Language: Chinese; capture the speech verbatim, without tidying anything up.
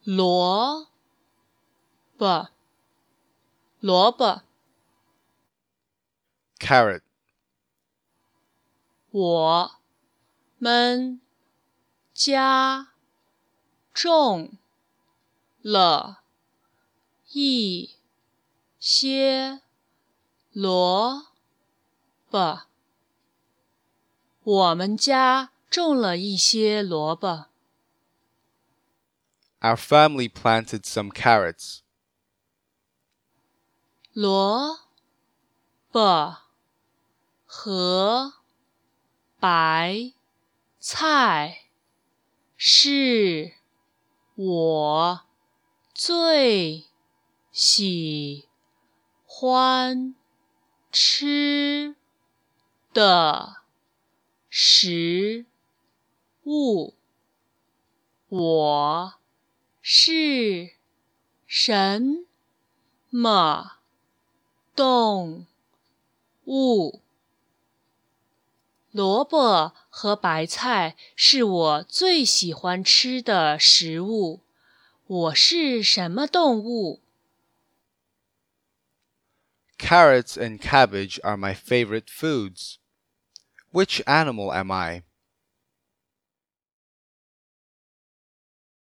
萝卜，萝卜。 Carrot. 我们家种了一些萝卜。我们家种了一些萝卜。 Our family planted some carrots. 萝卜和白菜是我最喜欢吃的食物。我是什么动物？萝卜和白菜是我最喜欢吃的食物。我是什么动物？ Carrots and cabbage are my favorite foods. Which animal am I?